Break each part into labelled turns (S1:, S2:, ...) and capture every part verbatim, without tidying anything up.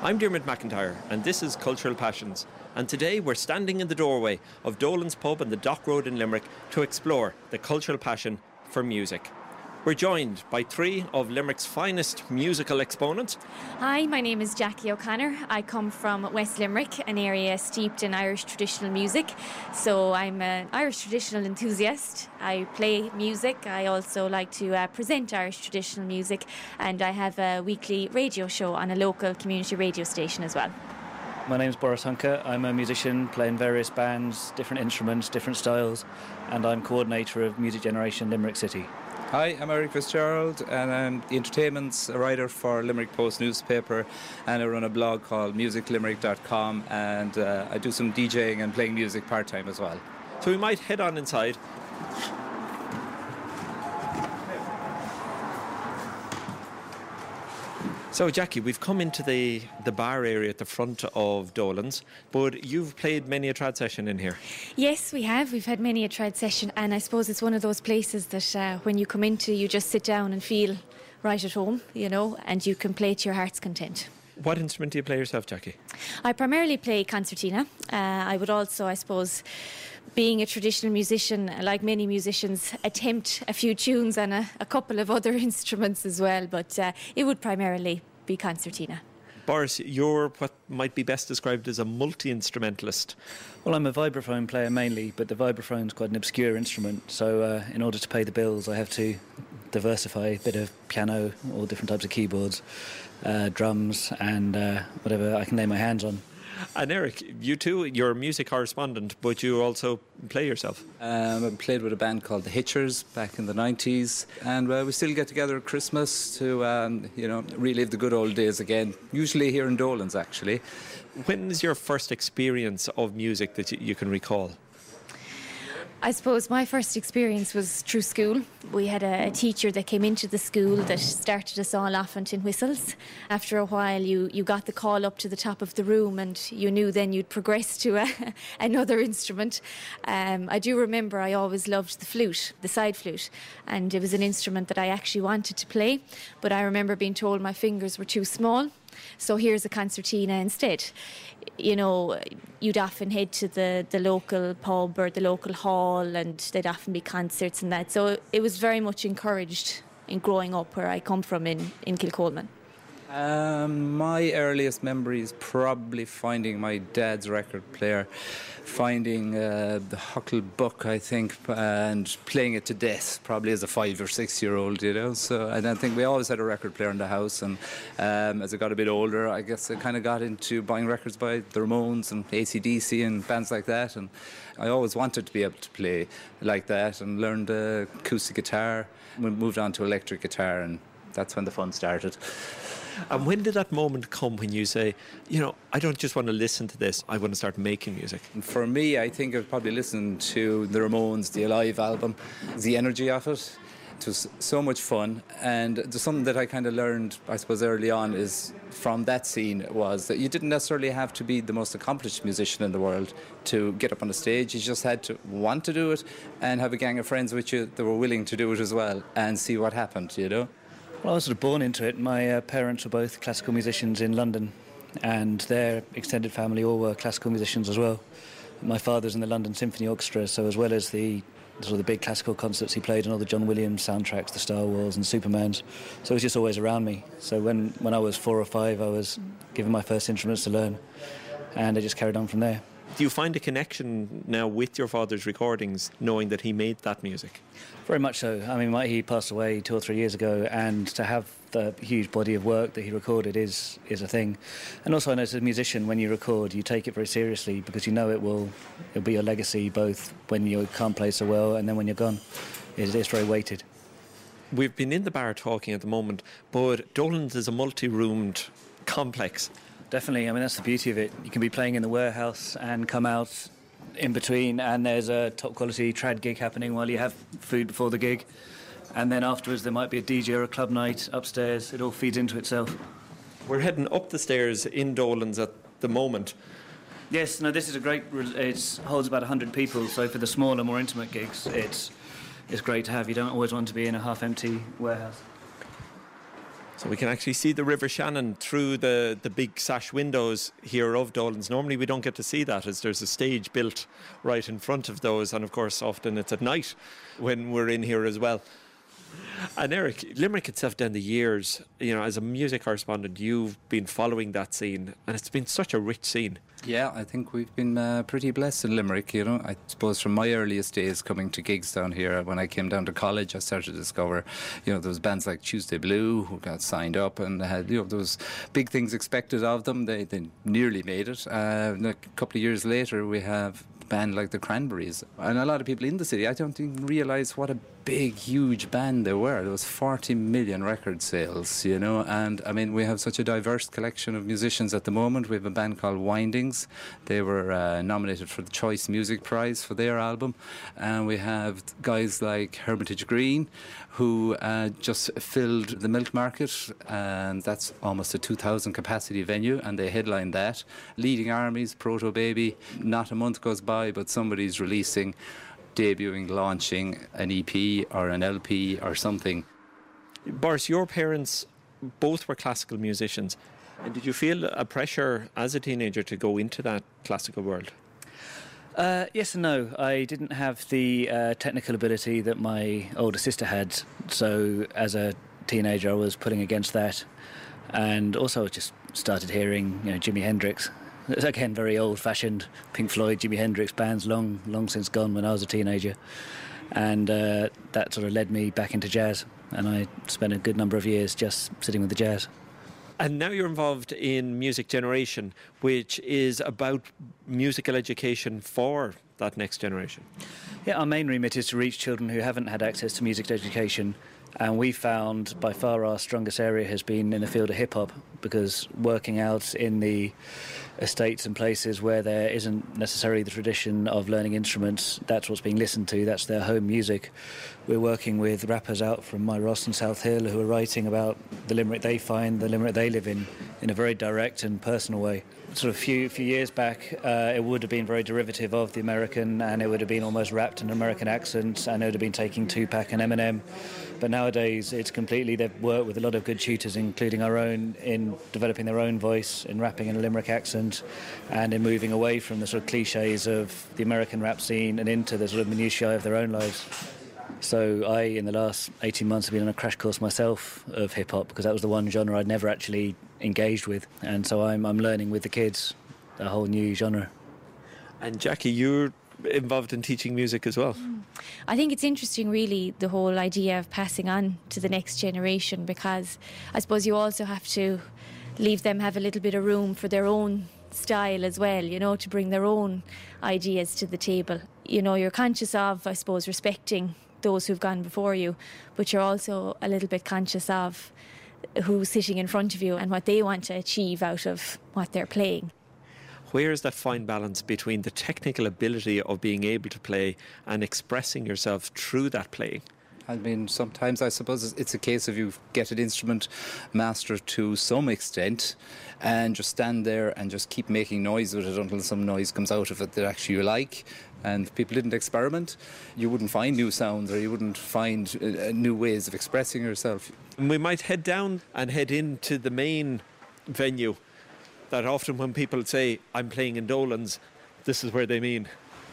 S1: I'm Dermot McIntyre, and this is Cultural Passions. And today we're standing in the doorway of Dolan's Pub on the Dock Road in Limerick to explore the cultural passion for music. We're joined by three of Limerick's finest musical exponents.
S2: Hi, my name is Jackie O'Connor. I come from West Limerick, an area steeped in Irish traditional music. So I'm an Irish traditional enthusiast. I play music. I also like to uh, present Irish traditional music, and I have a weekly radio show on a local community radio station as well.
S3: My name's Boris Hunker. I'm a musician, playing various bands, different instruments, different styles, and I'm coordinator of Music Generation Limerick City.
S4: Hi, I'm Eric Fitzgerald, and I'm the entertainment writer for Limerick Post newspaper, and I run a blog called music limerick dot com, and uh, I do some DJing and playing music part-time as well.
S1: So we might head on inside. So, Jackie, we've come into the, the bar area at the front of Dolan's, but you've played many a trad session in here.
S2: Yes, we have. We've had many a trad session, and I suppose it's one of those places that uh, when you come into, you just sit down and feel right at home, you know, and you can play to your heart's content.
S1: What instrument do you play yourself, Jackie?
S2: I primarily play concertina. Uh, I would also, I suppose, being a traditional musician, like many musicians, attempt a few tunes and a, a couple of other instruments as well, but uh, it would primarily be concertina.
S1: Boris, you're what might be best described as a multi-instrumentalist.
S3: Well, I'm a vibraphone player mainly, but the vibraphone's quite an obscure instrument, so uh, in order to pay the bills I have to diversify a bit of piano, all different types of keyboards, uh, drums and uh, whatever I can lay my hands on.
S1: And Eric, you too, you're a music correspondent, but you also play yourself.
S4: Um, I played with a band called The Hitchers back in the nineties, and uh, we still get together at Christmas to um, you know, relive the good old days again, usually here in Dolan's actually.
S1: When is your first experience of music that you, you can recall?
S2: I suppose my first experience was through school. We had a, a teacher that came into the school that started us all off on tin whistles. After a while you, you got the call up to the top of the room, and you knew then you'd progress to a, another instrument. Um, I do remember I always loved the flute, the side flute, and it was an instrument that I actually wanted to play, but I remember being told my fingers were too small. So here's a concertina instead. You know, you'd often head to the, the local pub or the local hall, and there'd often be concerts and that. So it was very much encouraged in growing up where I come from in, in Kilcolman.
S4: Um, my earliest memory is probably finding my dad's record player, finding uh, the Huckle Book, I think, and playing it to death, probably as a five or six year old, you know. So I don't think we always had a record player in the house, and um, as I got a bit older, I guess I kind of got into buying records by the Ramones and A C D C and bands like that, and I always wanted to be able to play like that, and learned uh, acoustic guitar. We moved on to electric guitar, and that's when the fun started.
S1: And when did that moment come when you say, you know, I don't just want to listen to this, I want to start making music?
S4: For me, I think I've probably listened to the Ramones, the Alive album, the energy of it. It was so much fun, and there's something that I kind of learned, I suppose, early on is from that scene was that you didn't necessarily have to be the most accomplished musician in the world to get up on the stage. You just had to want to do it and have a gang of friends with you that were willing to do it as well and see what happened, you know.
S3: Well, I was sort of born into it. My uh, parents were both classical musicians in London, and their extended family all were classical musicians as well. My father's in the London Symphony Orchestra, so as well as the sort of the big classical concerts he played on all the John Williams soundtracks, the Star Wars and Supermans, so it was just always around me. So when, when I was four or five, I was given my first instruments to learn, and I just carried on from there.
S1: Do you find a connection now with your father's recordings, knowing that he made that music?
S3: Very much so. I mean, he passed away two or three years ago, and to have the huge body of work that he recorded is is a thing. And also, I know as a musician, when you record, you take it very seriously because you know it will it'll be your legacy, both when you can't play so well and then when you're gone. It's, it's very weighted.
S1: We've been in the bar talking at the moment, but Dolan's is a multi-roomed complex.
S3: Definitely. I mean, that's the beauty of it. You can be playing in the warehouse and come out in between, and there's a top quality trad gig happening while you have food before the gig, and then afterwards there might be a D J or a club night upstairs. It all feeds into itself.
S1: We're heading up the stairs in Dolan's at the moment.
S3: Yes, no, this is a great, it holds about one hundred people, so for the smaller, more intimate gigs, it's, it's great to have. You don't always want to be in a half-empty warehouse.
S1: So we can actually see the River Shannon through the, the big sash windows here of Dolan's. Normally we don't get to see that, as there's a stage built right in front of those, and of course often it's at night when we're in here as well. And Eric, Limerick itself down the years, you know, as a music correspondent, you've been following that scene, and it's been such a rich scene.
S4: Yeah, I think we've been uh, pretty blessed in Limerick, you know. I suppose from my earliest days coming to gigs down here, when I came down to college, I started to discover, you know, there was bands like Tuesday Blue who got signed up and had, you know, there was big things expected of them. They, they nearly made it. Uh, a couple of years later, we have a band like the Cranberries. And a lot of people in the city, I don't even realise what a big, huge band they were. There was forty million record sales, you know, and I mean, we have such a diverse collection of musicians at the moment. We have a band called Windings. They were uh, nominated for the Choice Music Prize for their album. And we have guys like Hermitage Green, who uh, just filled the Milk Market, and that's almost a two thousand capacity venue, and they headlined that. Leading Armies, Proto Baby, not a month goes by, but somebody's releasing, debuting, launching an E P or an L P or something.
S1: Boris, your parents both were classical musicians. And did you feel a pressure as a teenager to go into that classical world?
S3: Uh, yes and no. I didn't have the uh, technical ability that my older sister had, so as a teenager I was pulling against that. And also I just started hearing, you know, Jimi Hendrix. It's again very old-fashioned Pink Floyd, Jimi Hendrix bands, long, long since gone when I was a teenager. And uh, that sort of led me back into jazz, and I spent a good number of years just sitting with the jazz.
S1: And now you're involved in Music Generation, which is about musical education for that next generation.
S3: Yeah, our main remit is to reach children who haven't had access to music education. And we found by far our strongest area has been in the field of hip-hop, because working out in the estates and places where there isn't necessarily the tradition of learning instruments, that's what's being listened to, that's their home music. We're working with rappers out from My Ross and South Hill who are writing about the Limerick they find, the Limerick they live in, in a very direct and personal way. Sort of a few, few years back, uh, it would have been very derivative of the American, and it would have been almost rapped in an American accent, and it would have been taking Tupac and Eminem. But nowadays, it's completely, they've worked with a lot of good tutors, including our own, in developing their own voice, in rapping in a Limerick accent, and in moving away from the sort of cliches of the American rap scene and into the sort of minutiae of their own lives. So I, in the last eighteen months, have been on a crash course myself of hip-hop, because that was the one genre I'd never actually engaged with. And so I'm, I'm learning with the kids a whole new genre.
S1: And Jackie, you're involved in teaching music as well.
S2: Mm. I think it's interesting, really, the whole idea of passing on to the next generation, because I suppose you also have to leave them have a little bit of room for their own style as well, you know, to bring their own ideas to the table. You know, you're conscious of, I suppose, respecting those who've gone before you, but you're also a little bit conscious of who's sitting in front of you and what they want to achieve out of what they're playing.
S1: Where is that fine balance between the technical ability of being able to play and expressing yourself through that playing?
S4: I mean, sometimes I suppose it's a case of you get an instrument mastered to some extent and just stand there and just keep making noise with it until some noise comes out of it that actually you like. And if people didn't experiment, you wouldn't find new sounds, or you wouldn't find uh, new ways of expressing yourself.
S1: And we might head down and head into the main venue that often when people say, I'm playing in Dolan's, this is where they mean.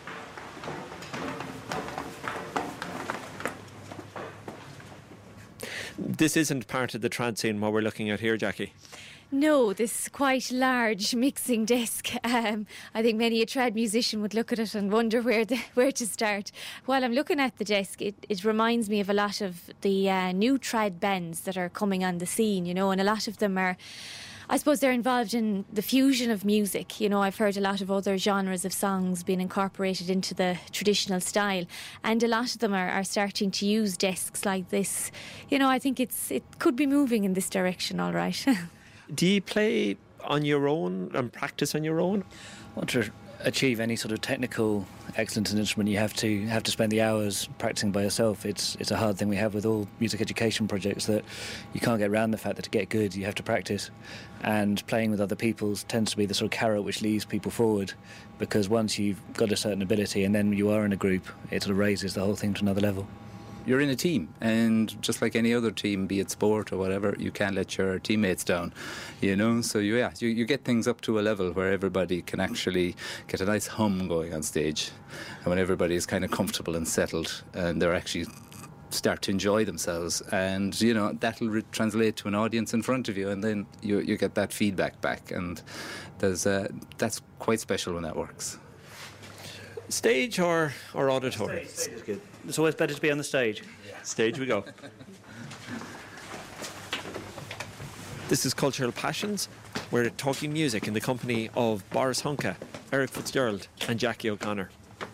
S1: This isn't part of the trad scene what we're looking at here, Jackie.
S2: No, this quite large mixing desk. Um, I think many a trad musician would look at it and wonder where the, where to start. While I'm looking at the desk, it, it reminds me of a lot of the uh, new trad bands that are coming on the scene, you know, and a lot of them are, I suppose they're involved in the fusion of music. You know, I've heard a lot of other genres of songs being incorporated into the traditional style, and a lot of them are, are starting to use desks like this. You know, I think it's it could be moving in this direction, all right.
S1: Do you play on your own and practice on your own?
S3: Well, to achieve any sort of technical excellence in an instrument, you have to have to spend the hours practicing by yourself. It's it's a hard thing we have with all music education projects, that you can't get around the fact that to get good you have to practice, and playing with other people tends to be the sort of carrot which leads people forward, because once you've got a certain ability and then you are in a group, it sort of raises the whole thing to another level.
S4: you're in a team, and just like any other team, be it sport or whatever, you can't let your teammates down, you know. So you, yeah, you, you get things up to a level where everybody can actually get a nice hum going on stage, and when everybody is kind of comfortable and settled, and they're actually start to enjoy themselves, and you know that'll re- translate to an audience in front of you, and then you you get that feedback back, and there's uh, that's quite special when that works.
S1: Stage or, or auditorium?
S3: Stage, stage is good. It's always better to be on the stage.
S1: Stage we go. This is Cultural Passions. We're talking music in the company of Boris Hunka, Eric Fitzgerald and Jackie O'Connor.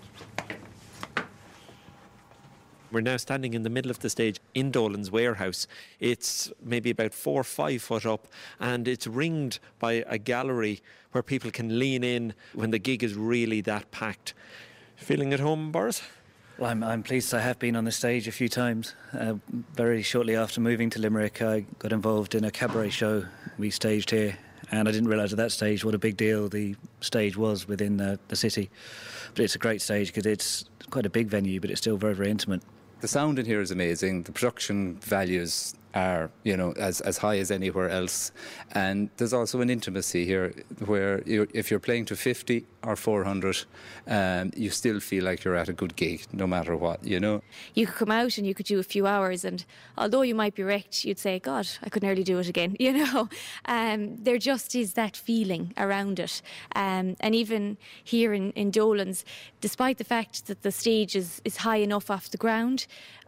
S1: We're now standing in the middle of the stage in Dolan's warehouse. It's maybe about four or five foot up, and it's ringed by a gallery where people can lean in when the gig is really that packed. Feeling at home, Boris?
S3: Well, I'm, I'm pleased I have been on the stage a few times. Uh, very shortly after moving to Limerick, I got involved in a cabaret show we staged here, and I didn't realise at that stage what a big deal the stage was within the, the city. But it's a great stage because it's quite a big venue, but it's still very, very intimate.
S4: The sound in here is amazing. The production values are, you know, as, as high as anywhere else. And there's also an intimacy here where you, if you're playing to fifty or four hundred, um, you still feel like you're at a good gig, no matter what, you know.
S2: You could come out and you could do a few hours, and although you might be wrecked, you'd say, God, I could nearly do it again, you know. Um, there just is that feeling around it. Um, and even here in, in Dolan's, despite the fact that the stage is, is high enough off the ground,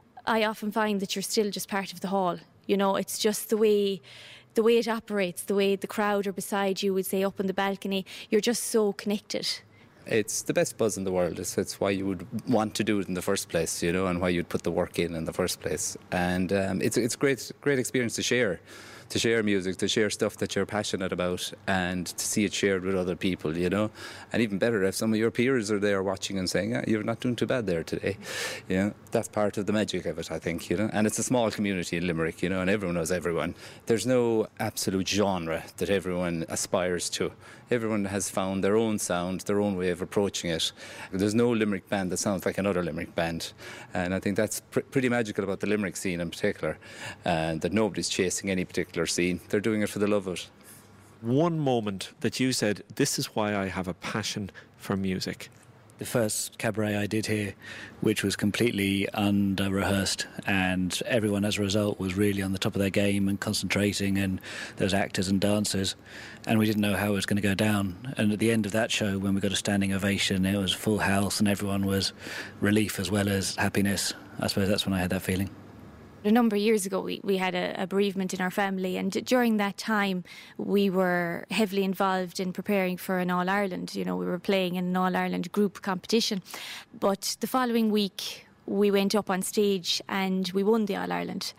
S2: I often find that you're still just part of the hall. You know, it's just the way the way it operates, the way the crowd are beside you, would say up on the balcony. You're just so connected.
S4: It's the best buzz in the world. It's, it's why you would want to do it in the first place, you know, and why you'd put the work in in the first place. And um, it's it's great great experience to share. To share music, to share stuff that you're passionate about, and to see it shared with other people, you know. And even better if some of your peers are there watching and saying, yeah, you're not doing too bad there today. You know, that's part of the magic of it, I think, you know. And it's a small community in Limerick, you know, and everyone knows everyone. There's no absolute genre that everyone aspires to. Everyone has found their own sound, their own way of approaching it. There's no Limerick band that sounds like another Limerick band. And I think that's pr- pretty magical about the Limerick scene in particular, and that nobody's chasing any particular scene. They're doing it for the love of it.
S1: One moment that you said, this is why I have a passion for music.
S3: The first cabaret I did here, which was completely under-rehearsed, and everyone as a result was really on the top of their game and concentrating, and there's actors and dancers, and we didn't know how it was going to go down. And at the end of that show, when we got a standing ovation, it was full house and everyone was relief as well as happiness. I suppose that's when I had that feeling.
S2: A number of years ago, we, we had a, a bereavement in our family, and d- during that time, we were heavily involved in preparing for an All-Ireland. You know, we were playing in an All-Ireland group competition. But the following week, we went up on stage and we won the All-Ireland.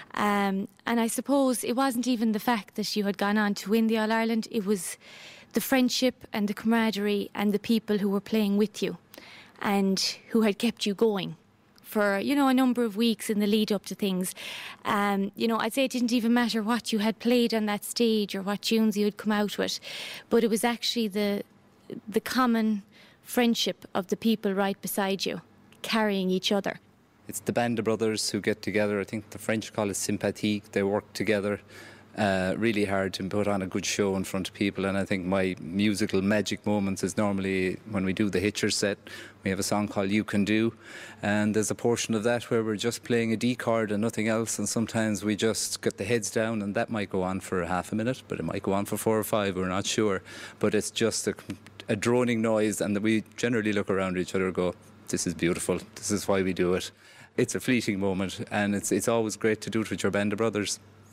S2: Um, and I suppose it wasn't even the fact that you had gone on to win the All-Ireland, it was the friendship and the camaraderie and the people who were playing with you and who had kept you going for, you know, a number of weeks in the lead up to things. Um, you know, I'd say it didn't even matter what you had played on that stage or what tunes you had come out with, but it was actually the the common friendship of the people right beside you, carrying each other.
S4: It's the band of brothers who get together. I think the French call it sympathique. They work together uh, really hard to put on a good show in front of people. And I think my musical magic moments is normally when we do the Hitcher set. We have a song called You Can Do, and there's a portion of that where we're just playing a D chord and nothing else, and sometimes we just get the heads down, and that might go on for a half a minute, but it might go on for four or five, we're not sure. But it's just a, a droning noise, and we generally look around each other and go, this is beautiful, this is why we do it. It's a fleeting moment, and it's it's always great to do it with your band of brothers.